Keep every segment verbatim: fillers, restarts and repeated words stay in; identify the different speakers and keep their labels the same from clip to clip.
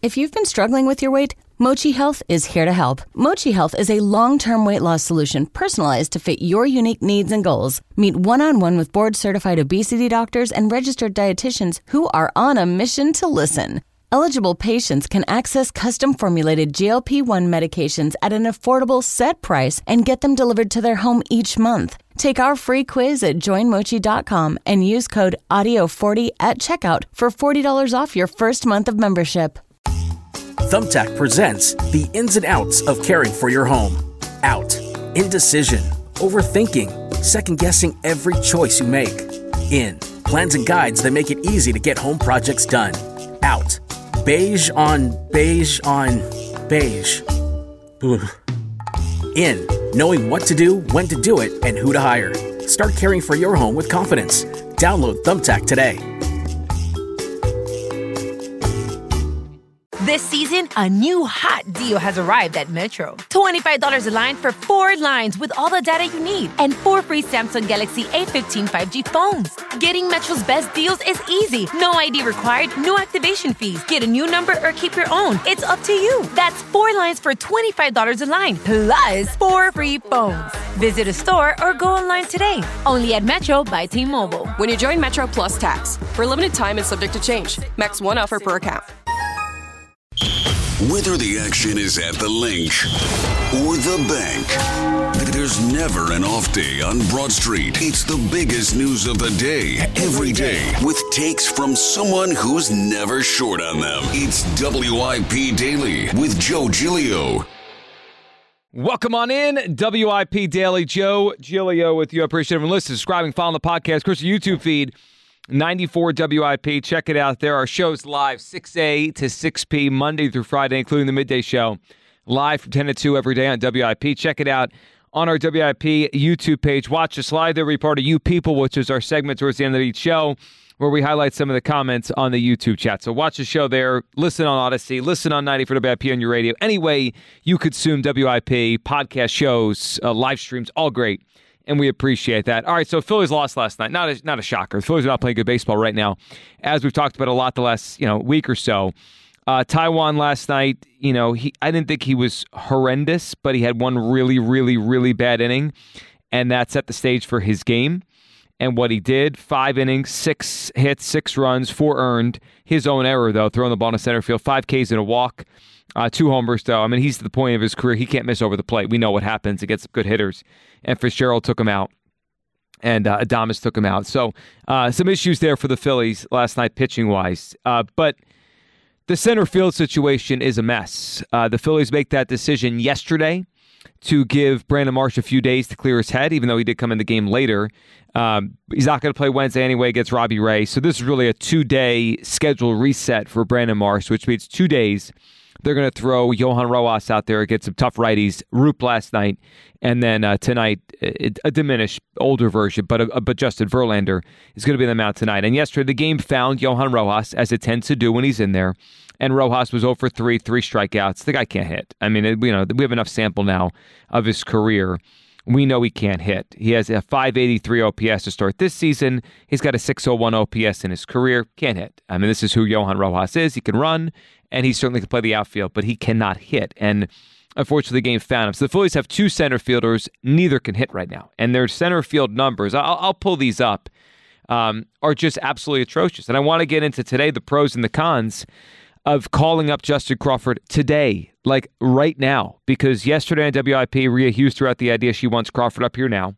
Speaker 1: If you've been struggling with your weight, Mochi Health is here to help. Mochi Health is a long-term weight loss solution personalized to fit your unique needs and goals. Meet one-on-one with board-certified obesity doctors and registered dietitians who are on a mission to listen. Eligible patients can access custom-formulated G L P one medications at an affordable set price and get them delivered to their home each month. Take our free quiz at join mochi dot com and use code audio forty at checkout for forty dollars off your first month of membership.
Speaker 2: Thumbtack presents the ins and outs of caring for your home. Out. Indecision. Overthinking. Second-guessing every choice you make. In. Plans and guides that make it easy to get home projects done. Out. Beige on beige on beige. Ugh. In. Knowing what to do, when to do it, and who to hire. Start caring for your home with confidence. Download Thumbtack today.
Speaker 3: This season, a new hot deal has arrived at Metro. twenty-five dollars a line for four lines with all the data you need and four free Samsung Galaxy A fifteen five G phones. Getting Metro's best deals is easy. No I D required, no activation fees. Get a new number or keep your own. It's up to you. That's four lines for twenty-five dollars a line, plus four free phones. Visit a store or go online today. Only at Metro by T-Mobile.
Speaker 4: When you join Metro Plus Tax. For a limited time and subject to change. Max one offer per account.
Speaker 5: Whether the action is at the link or the bank, there's never an off day on Broad Street. It's the biggest news of the day, every day, with takes from someone who's never short on them. It's W I P Daily with Joe Giglio.
Speaker 6: Welcome on in, W I P Daily. Joe Giglio with you. I appreciate everyone listening, subscribing, following the podcast. Of course, the YouTube feed. ninety-four W I P. Check it out. There are shows live six A to six P Monday through Friday, including the midday show, live from ten to two every day on W I P. Check it out on our W I P YouTube page. Watch us live. There will be part of You People, which is our segment towards the end of each show, where we highlight some of the comments on the YouTube chat. So watch the show there. Listen on Odyssey. Listen on ninety-four W I P on your radio. Any way you consume W I P, podcast shows, uh, live streams, all great. And we appreciate that. All right, so Phillies lost last night. Not a, not a shocker. The Phillies are not playing good baseball right now, as we've talked about a lot the last you know week or so. Uh, Taijuan last night, you know, he I didn't think he was horrendous, but he had one really, really, really bad inning, and that set the stage for his game. And what he did, five innings, six hits, six runs, four earned. His own error, though, throwing the ball in center field, five Ks and a walk. Uh, two homers, though. I mean, he's at the point of his career. He can't miss over the plate. We know what happens against good hitters. And Fitzgerald took him out. And uh, Adames took him out. So uh, some issues there for the Phillies last night, pitching-wise. Uh, but the center field situation is a mess. Uh, the Phillies make that decision yesterday to give Brandon Marsh a few days to clear his head, even though he did come in the game later. Um, he's not going to play Wednesday anyway against Robbie Ray. So this is really a two-day schedule reset for Brandon Marsh, which means two days. They're going to throw Johan Rojas out there against some tough righties. Roop last night, and then uh, tonight, a diminished, older version, but a, but Justin Verlander is going to be in the mound tonight. And yesterday, the game found Johan Rojas, as it tends to do when he's in there, and Rojas was zero for three, three strikeouts. The guy can't hit. I mean, you know, we have enough sample now of his career. We know he can't hit. He has a five eighty-three O P S to start this season. He's got a six oh one O P S in his career. Can't hit. I mean, this is who Johan Rojas is. He can run, and he certainly can play the outfield, but he cannot hit. And unfortunately, the game found him. So the Phillies have two center fielders. Neither can hit right now. And their center field numbers, I'll, I'll pull these up, um, are just absolutely atrocious. And I want to get into today the pros and the cons of calling up Justin Crawford today, like right now, because yesterday on W I P, Rhea Hughes threw out the idea she wants Crawford up here now.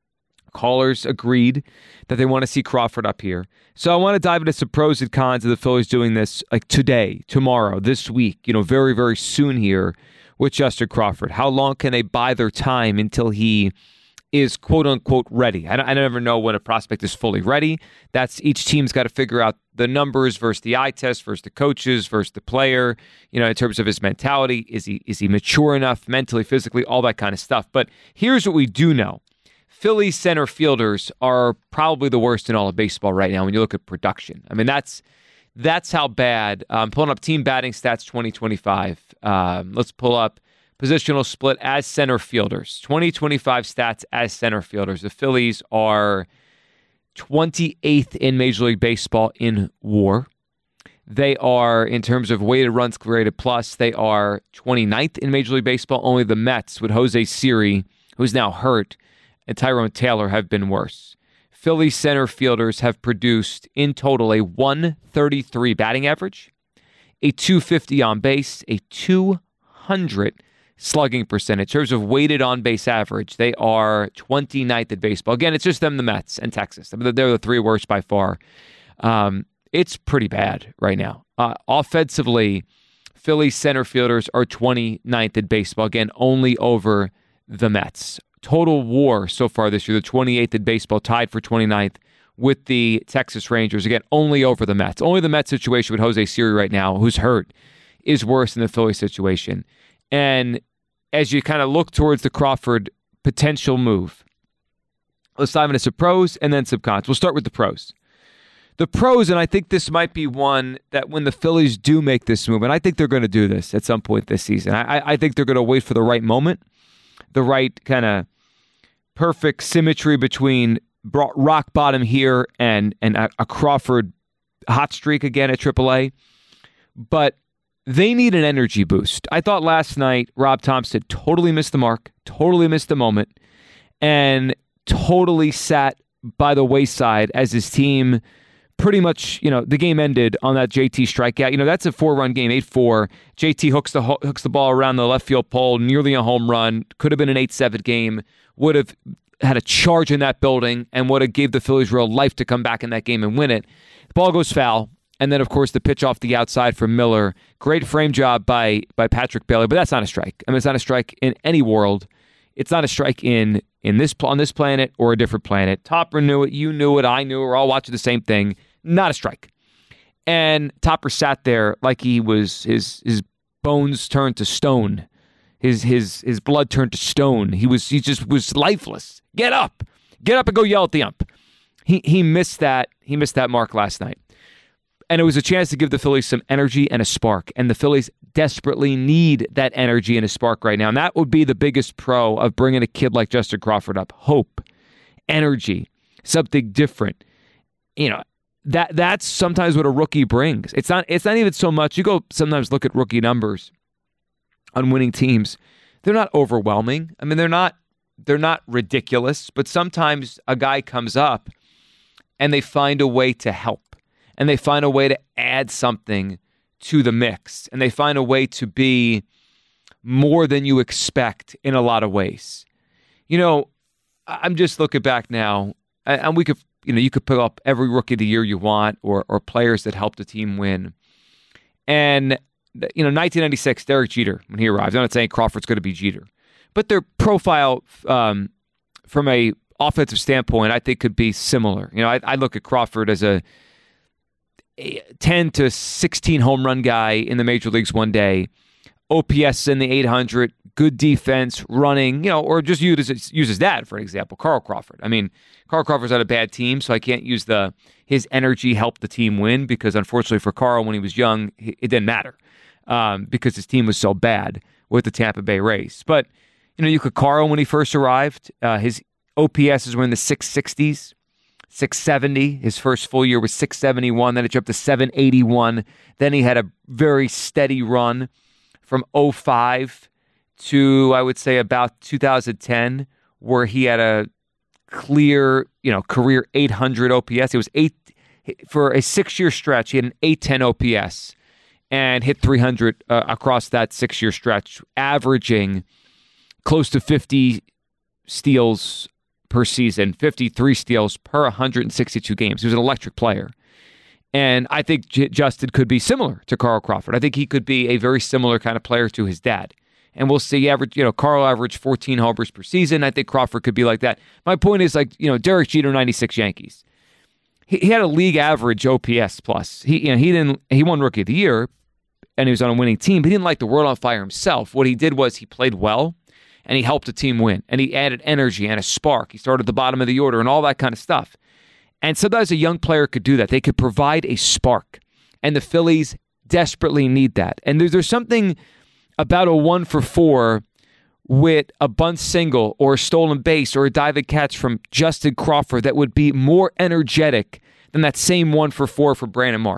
Speaker 6: Callers agreed that they want to see Crawford up here. So I want to dive into some pros and cons of the Phillies doing this like today, tomorrow, this week, you know, very, very soon here with Justin Crawford. How long can they buy their time until he is quote unquote ready? I, I never know when a prospect is fully ready. That's each team's got to figure out the numbers versus the eye test versus the coaches versus the player, you know, in terms of his mentality. Is he is he mature enough mentally, physically, all that kind of stuff. But here's what we do know. Philly center fielders are probably the worst in all of baseball right now when you look at production. I mean, that's that's how bad. I'm pulling up team batting stats twenty twenty-five. Um, let's pull up positional split as center fielders. twenty twenty-five stats as center fielders. The Phillies are twenty-eighth in Major League Baseball in W A R. They are, in terms of weighted runs created plus, they are twenty-ninth in Major League Baseball. Only the Mets, with Jose Siri, who's now hurt, and Tyrone Taylor have been worse. Philly center fielders have produced, in total, a one thirty-three batting average, a two fifty on base, a two hundred slugging percentage. In terms of weighted on-base average, they are twenty-ninth in baseball. Again, it's just them, the Mets, and Texas. I mean, they're the three worst by far. Um, it's pretty bad right now. Uh, offensively, Philly center fielders are twenty-ninth in baseball. Again, only over the Mets. Total WAR so far this year, the twenty-eighth in baseball, tied for twenty-ninth with the Texas Rangers. Again, only over the Mets. Only the Mets situation with Jose Siri right now, who's hurt, is worse than the Philly situation. And as you kind of look towards the Crawford potential move, let's dive into some pros and then some cons. We'll start with the pros. The pros, and I think this might be one that when the Phillies do make this move, and I think they're going to do this at some point this season, I, I think they're going to wait for the right moment, the right kind of perfect symmetry between rock bottom here and, and a, a Crawford hot streak again at triple A. But they need an energy boost. I thought last night Rob Thompson totally missed the mark, totally missed the moment, and totally sat by the wayside as his team pretty much, you know, the game ended on that J T strikeout. You know, that's a four-run game, eight four. J T hooks the hooks the ball around the left field pole, nearly a home run. Could have been an eight seven game. Would have had a charge in that building and would have gave the Phillies real life to come back in that game and win it. The ball goes foul. And then, of course, the pitch off the outside from Miller. Great frame job by by Patrick Bailey, but that's not a strike. I mean, it's not a strike in any world. It's not a strike in in this on this planet or a different planet. Topper knew it. You knew it. I knew it. We're all watching the same thing. Not a strike. And Topper sat there like he was his his bones turned to stone. His his his blood turned to stone. He was he just was lifeless. Get up, get up and go yell at the ump. He he missed that. He missed that mark last night. And it was a chance to give the Phillies some energy and a spark. And the Phillies desperately need that energy and a spark right now. And that would be the biggest pro of bringing a kid like Justin Crawford up. Hope, energy, something different. You know, that that's sometimes what a rookie brings. It's not it's not even so much. You go sometimes look at rookie numbers on winning teams. They're not overwhelming. I mean, they're not they're not ridiculous. But sometimes a guy comes up and they find a way to help. And they find a way to add something to the mix. And they find a way to be more than you expect in a lot of ways. You know, I'm just looking back now, and we could, you know, you could pick up every rookie of the year you want, or or players that helped the team win. And, you know, nineteen ninety-six, Derek Jeter, when he arrived, I'm not saying Crawford's going to be Jeter, but their profile um, from a offensive standpoint, I think could be similar. You know, I, I look at Crawford as a ten to sixteen home run guy in the major leagues one day, O P S in the eight hundred, good defense, running, you know, or just use his, use his dad, for an example, Carl Crawford. I mean, Carl Crawford's on a bad team, so I can't use the his energy helped the team win because, unfortunately for Carl, when he was young, it didn't matter um, because his team was so bad with the Tampa Bay Rays. But, you know, you could Carl when he first arrived, uh, his O P Ss were in the six sixties. six seventy. His first full year was six seventy-one. Then it jumped to seven eighty-one. Then he had a very steady run from oh five to, I would say, about two thousand ten, where he had a clear, you know, career eight hundred O P S. It was eight for a six-year stretch. He had an eight ten O P S and hit three hundred uh, across that six-year stretch, averaging close to fifty steals per season, fifty-three steals per one hundred sixty-two games. He was an electric player. And I think J- Justin could be similar to Carl Crawford. I think he could be a very similar kind of player to his dad. And we'll see, average, you know, Carl averaged fourteen homers per season. I think Crawford could be like that. My point is, like, you know, Derek Jeter, ninety-six Yankees. He, he had a league average O P S plus. He, you know, he didn't, he won Rookie of the Year and he was on a winning team, but he didn't light the world on fire himself. What he did was he played well. And he helped the team win. And he added energy and a spark. He started at the bottom of the order and all that kind of stuff. And sometimes a young player could do that. They could provide a spark. And the Phillies desperately need that. And there's, there's something about a one for four with a bunt single or a stolen base or a diving catch from Justin Crawford that would be more energetic than that same one for four for Brandon Marsh.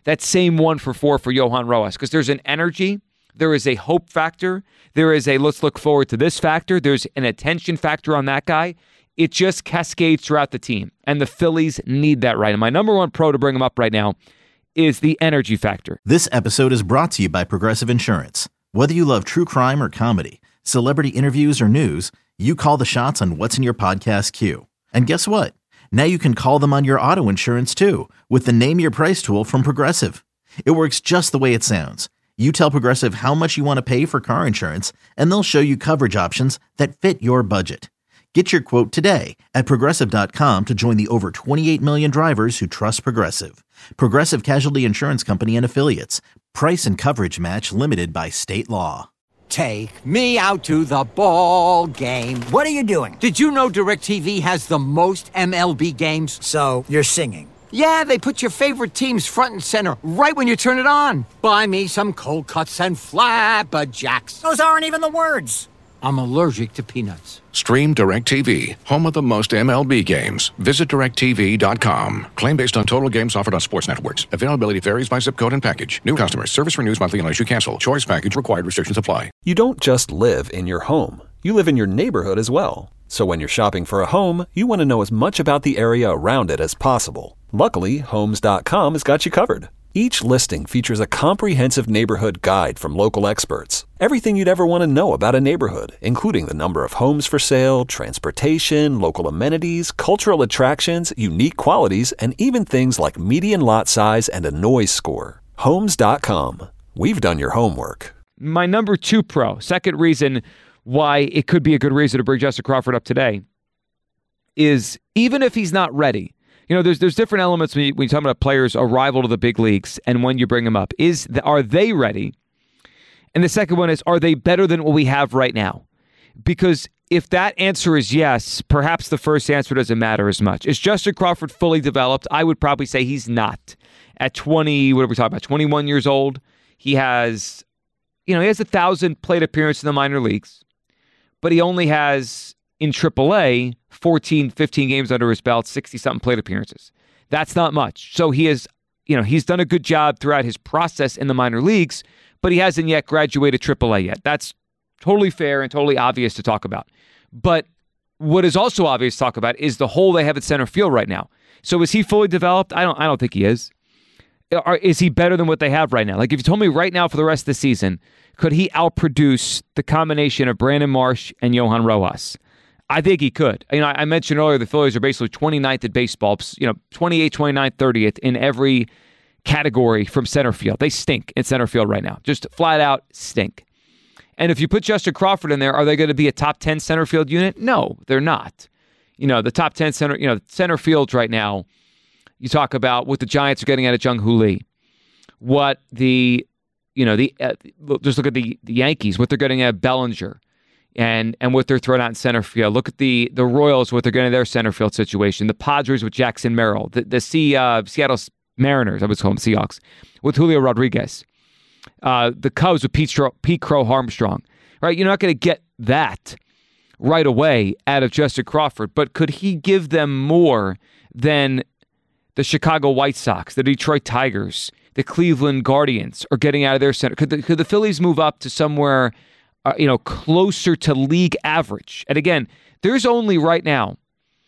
Speaker 6: that same one for four for Johan Rojas, because there's an energy, there is a hope factor, there is a let's look forward to this factor, there's an attention factor on that guy. It just cascades throughout the team, and the Phillies need that right. And my number one pro to bring him up right now is the energy factor.
Speaker 7: This episode is brought to you by Progressive Insurance. Whether you love true crime or comedy, celebrity interviews or news, you call the shots on what's in your podcast queue. And guess what? Now you can call them on your auto insurance too with the Name Your Price tool from Progressive. It works just the way it sounds. You tell Progressive how much you want to pay for car insurance, and they'll show you coverage options that fit your budget. Get your quote today at Progressive dot com to join the over twenty-eight million drivers who trust Progressive. Progressive Casualty Insurance Company and Affiliates. Price and coverage match limited by state law.
Speaker 8: Take me out to the ball game.
Speaker 9: What are you doing?
Speaker 8: Did you know DirecTV has the most M L B games?
Speaker 9: So, you're singing?
Speaker 8: Yeah, they put your favorite teams front and center right when you turn it on. Buy me some cold cuts and flapjacks.
Speaker 9: Those aren't even the words.
Speaker 8: I'm allergic to peanuts.
Speaker 10: Stream DirecTV, home of the most M L B games. Visit direct T V dot com. Claim based on total games offered on sports networks. Availability varies by zip code and package. New customers. Service renews monthly unless you cancel. Choice package required. Restrictions apply.
Speaker 11: You don't just live in your home. You live in your neighborhood as well. So when you're shopping for a home, you want to know as much about the area around it as possible. Luckily, Homes dot com has got you covered. Each listing features a comprehensive neighborhood guide from local experts. Everything you'd ever want to know about a neighborhood, including the number of homes for sale, transportation, local amenities, cultural attractions, unique qualities, and even things like median lot size and a noise score. Homes dot com. We've done your homework.
Speaker 6: My number two pro, second reason why it could be a good reason to bring Justin Crawford up today, is even if he's not ready, you know, there's there's different elements when you, when you talk about players' arrival to the big leagues and when you bring them up. Is the, are they ready? And the second one is, are they better than what we have right now? Because if that answer is yes, perhaps the first answer doesn't matter as much. Is Justin Crawford fully developed? I would probably say he's not. At twenty, what are we talking about? twenty-one years old, he has, you know, he has a thousand plate appearances in the minor leagues, but he only has in triple A fourteen, fifteen games under his belt, sixty-something plate appearances. That's not much. So he has, you know, he's done a good job throughout his process in the minor leagues, but he hasn't yet graduated triple A yet. That's totally fair and totally obvious to talk about. But what is also obvious to talk about is the hole they have at center field right now. So is he fully developed? I don't I don't think he is. Or is he better than what they have right now? Like if you told me right now for the rest of the season, could he outproduce the combination of Brandon Marsh and Johan Rojas? I think he could. You know, I mentioned earlier the Phillies are basically twenty-ninth at baseball, you know, twenty-eighth, twenty-ninth, thirtieth in every category from center field. They stink in center field right now. Just flat out stink. And if you put Justin Crawford in there, are they going to be a top ten center field unit? No, they're not. You know, the top ten center, you know, center fields right now, you talk about what the Giants are getting out of Jung-Hoo Lee, what the, you know, the uh, just look at the, the Yankees, what they're getting out of Bellinger. And and what they're throwing out in center field. Look at the the Royals, what they're getting in their center field situation. The Padres with Jackson Merrill. The the C, uh, Seattle Mariners, I would call them Seahawks, with Julio Rodriguez. Uh, the Cubs with Pete, Stro- Pete Crow Armstrong. Right? You're not going to get that right away out of Justin Crawford, but could he give them more than the Chicago White Sox, the Detroit Tigers, the Cleveland Guardians are getting out of their center? Could the, could the Phillies move up to somewhere Uh, you know, closer to league average? And again, there's only right now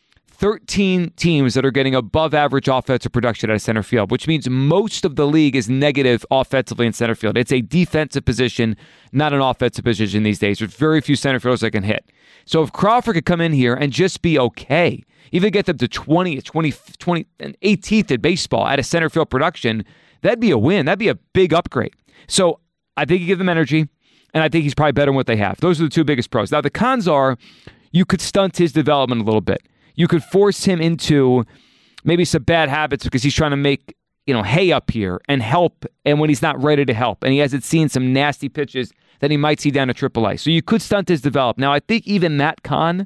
Speaker 6: thirteen teams that are getting above average offensive production out of center field, which means most of the league is negative offensively in center field. It's a defensive position, not an offensive position these days. There's very few center fielders that can hit. So if Crawford could come in here and just be okay, even get them to twentieth, twentieth, twentieth, and eighteenth at baseball out of center field production, that'd be a win. That'd be a big upgrade. So I think you give them energy. And I think he's probably better than what they have. Those are the two biggest pros. Now, the cons are you could stunt his development a little bit. You could force him into maybe some bad habits because he's trying to make, you know, hay up here and help, and when he's not ready to help. And he hasn't seen some nasty pitches that he might see down at triple A. So you could stunt his development. Now, I think even that con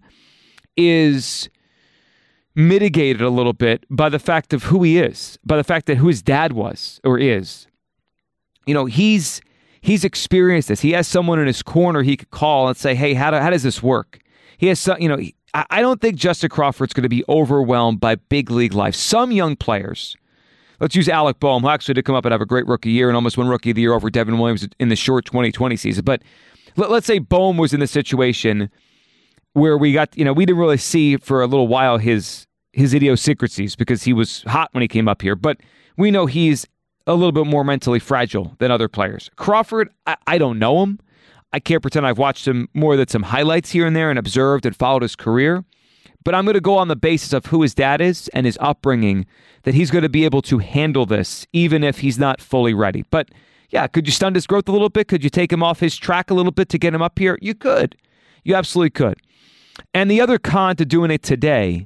Speaker 6: is mitigated a little bit by the fact of who he is, by the fact that who his dad was or is. You know, he's... He's experienced this. He has someone in his corner he could call and say, hey, how, do, how does this work? He has some, you know, he, I don't think Justin Crawford's going to be overwhelmed by big league life. Some young players, let's use Alec Boehm, who actually did come up and have a great rookie year and almost won Rookie of the Year over Devin Williams in the short twenty twenty season. But let, let's say Boehm was in the situation where we got, you know, we didn't really see for a little while his his idiosyncrasies because he was hot when he came up here. But we know he's a little bit more mentally fragile than other players. Crawford, I, I don't know him. I can't pretend I've watched him more than some highlights here and there and observed and followed his career. But I'm going to go on the basis of who his dad is and his upbringing, that he's going to be able to handle this even if he's not fully ready. But yeah, could you stunt his growth a little bit? Could you take him off his track a little bit to get him up here? You could. You absolutely could. And the other con to doing it today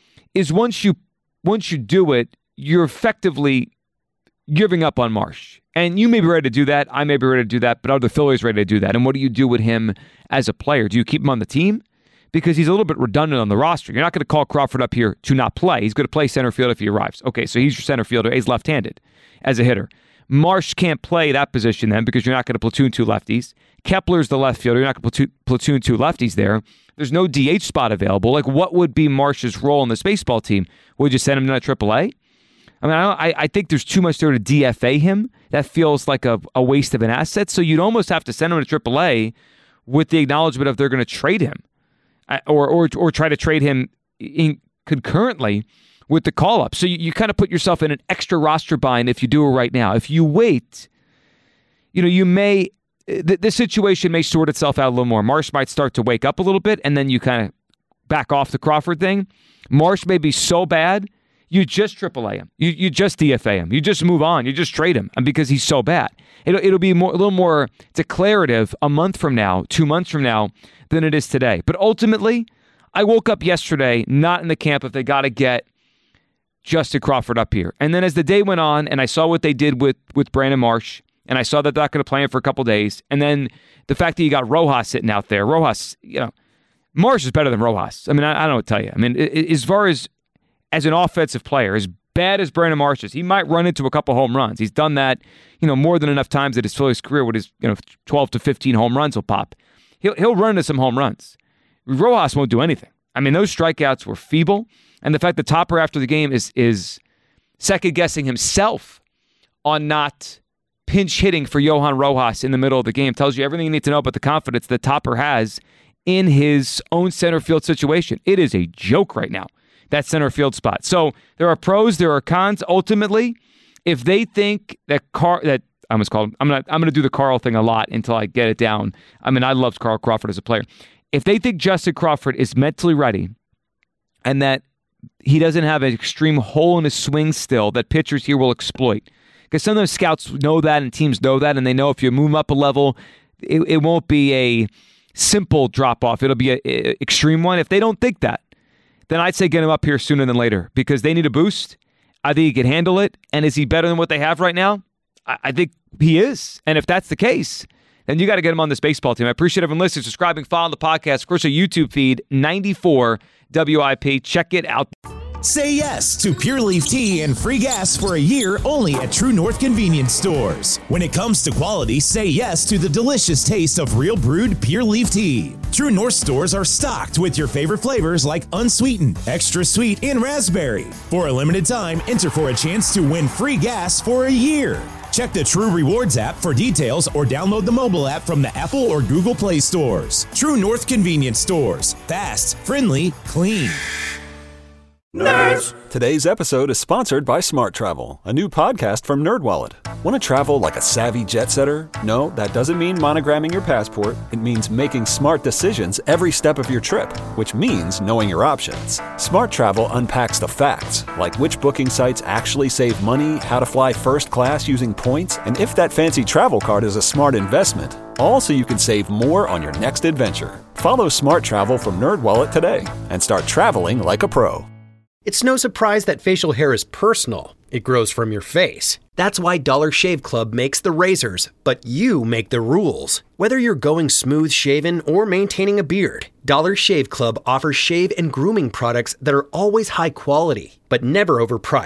Speaker 6: is once you once you do it, you're effectively giving up on Marsh. And you may be ready to do that. I may be ready to do that. But are the Phillies ready to do that? And what do you do with him as a player? Do you keep him on the team? Because he's a little bit redundant on the roster. You're not going to call Crawford up here to not play. He's going to play center field if he arrives. Okay, so he's your center fielder. He's left-handed as a hitter. Marsh can't play that position then because you're not going to platoon two lefties. Kepler's the left fielder. You're not going to platoon two lefties there. There's no D H spot available. Like, what would be Marsh's role in this baseball team? Would you send him to triple A? I mean, I, I think there's too much there to D F A him. That feels like a, a waste of an asset. So you'd almost have to send him to triple A with the acknowledgement of they're going to trade him. Or, or or try to trade him in concurrently with the call-up. So you, you kind of put yourself in an extra roster bind if you do it right now. If you wait, you know, you may, th- this situation may sort itself out a little more. Marsh might start to wake up a little bit, and then you kind of back off the Crawford thing. Marsh may be so bad, you just triple A him. You you just D F A him. You just move on. You just trade him because he's so bad. It'll, it'll be more, a little more declarative a month from now, two months from now, than it is today. But ultimately, I woke up yesterday not in the camp of they got to get Justin Crawford up here. And then as the day went on and I saw what they did with, with Brandon Marsh, and I saw that they're not going to play him for a couple days, and then the fact that you got Rojas sitting out there. Rojas, you know, Marsh is better than Rojas. I mean, I, I don't know what to tell you. I mean, as far as as an offensive player, as bad as Brandon Marsh is, he might run into a couple home runs. He's done that, you know, more than enough times in his Phillies career with his, you know, twelve to fifteen home runs will pop. He'll he'll run into some home runs. Rojas won't do anything. I mean, those strikeouts were feeble, and the fact that Topper after the game is is second guessing himself on not pinch hitting for Johan Rojas in the middle of the game tells you everything you need to know about the confidence that Topper has in his own center field situation. It is a joke right now, that center field spot. So there are pros, there are cons. Ultimately, if they think that Car that I almost called him, I'm gonna I'm gonna do the Carl thing a lot until I get it down. I mean, I loved Carl Crawford as a player. If they think Justin Crawford is mentally ready and that he doesn't have an extreme hole in his swing still that pitchers here will exploit, because sometimes scouts know that and teams know that, and they know if you move up a level, it, it won't be a simple drop-off. It'll be an extreme one. If they don't think that, then I'd say get him up here sooner than later because they need a boost. I think he can handle it. And is he better than what they have right now? I, I think he is. And if that's the case, then you got to get him on this baseball team. I appreciate everyone listening, subscribing, following the podcast. Of course, our YouTube feed, ninety-four W I P. Check it out.
Speaker 12: Say yes to Pure Leaf Tea and free gas for a year only at True North Convenience Stores. When it comes to quality, say yes to the delicious taste of real brewed Pure Leaf Tea. True North stores are stocked with your favorite flavors like unsweetened, extra sweet, and raspberry. For a limited time, enter for a chance to win free gas for a year. Check the True Rewards app for details or download the mobile app from the Apple or Google Play stores. True North Convenience Stores. Fast, friendly, clean.
Speaker 11: Nerds! Today's episode is sponsored by Smart Travel, a new podcast from NerdWallet. Want to travel like a savvy jet setter? No, that doesn't mean monogramming your passport. It means making smart decisions every step of your trip, which means knowing your options. Smart Travel unpacks the facts, like which booking sites actually save money, how to fly first class using points, and if that fancy travel card is a smart investment. All so you can save more on your next adventure. Follow Smart Travel from NerdWallet today and start traveling like a pro.
Speaker 13: It's no surprise that facial hair is personal. It grows from your face. That's why Dollar Shave Club makes the razors, but you make the rules. Whether you're going smooth shaven or maintaining a beard, Dollar Shave Club offers shave and grooming products that are always high quality, but never overpriced.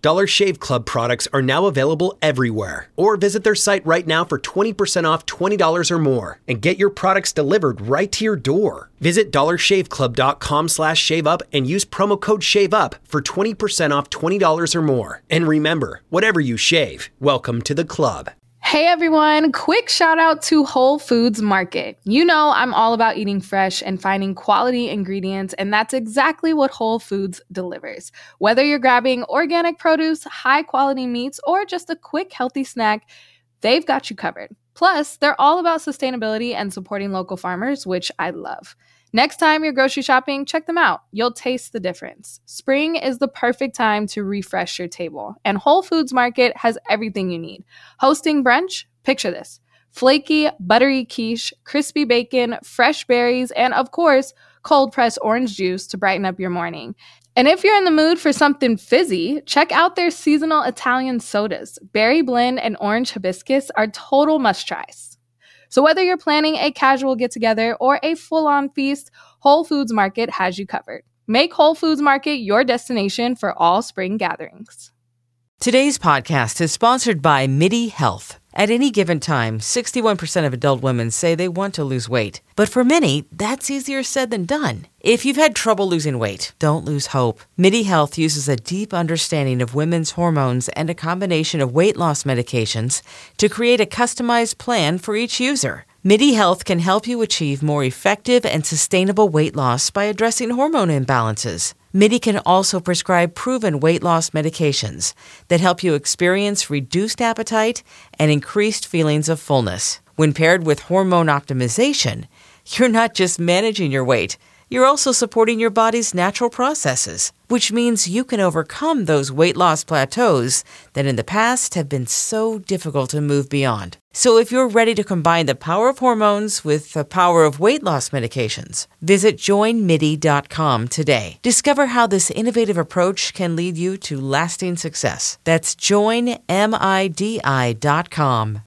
Speaker 13: Dollar Shave Club products are now available everywhere. Or visit their site right now for twenty percent off twenty dollars or more and get your products delivered right to your door. Visit dollar shave club dot com slash shave up and use promo code SHAVEUP for twenty percent off twenty dollars or more. And remember, whatever you shave, welcome to the club.
Speaker 14: Hey everyone, quick shout out to Whole Foods Market. You know I'm all about eating fresh and finding quality ingredients, and that's exactly what Whole Foods delivers. Whether you're grabbing organic produce, high quality meats, or just a quick healthy snack, they've got you covered. Plus, they're all about sustainability and supporting local farmers, which I love. Next time you're grocery shopping, check them out. You'll taste the difference. Spring is the perfect time to refresh your table, and Whole Foods Market has everything you need. Hosting brunch? Picture this. Flaky, buttery quiche, crispy bacon, fresh berries, and of course, cold-pressed orange juice to brighten up your morning. And if you're in the mood for something fizzy, check out their seasonal Italian sodas. Berry blend and orange hibiscus are total must-tries. So whether you're planning a casual get-together or a full-on feast, Whole Foods Market has you covered. Make Whole Foods Market your destination for all spring gatherings.
Speaker 15: Today's podcast is sponsored by MIDI Health. At any given time, sixty-one percent of adult women say they want to lose weight. But for many, that's easier said than done. If you've had trouble losing weight, don't lose hope. MIDI Health uses a deep understanding of women's hormones and a combination of weight loss medications to create a customized plan for each user. MIDI Health can help you achieve more effective and sustainable weight loss by addressing hormone imbalances. MIDI can also prescribe proven weight loss medications that help you experience reduced appetite and increased feelings of fullness. When paired with hormone optimization, you're not just managing your weight, you're also supporting your body's natural processes, which means you can overcome those weight loss plateaus that in the past have been so difficult to move beyond. So if you're ready to combine the power of hormones with the power of weight loss medications, visit join midi dot com today. Discover how this innovative approach can lead you to lasting success. That's join midi dot com.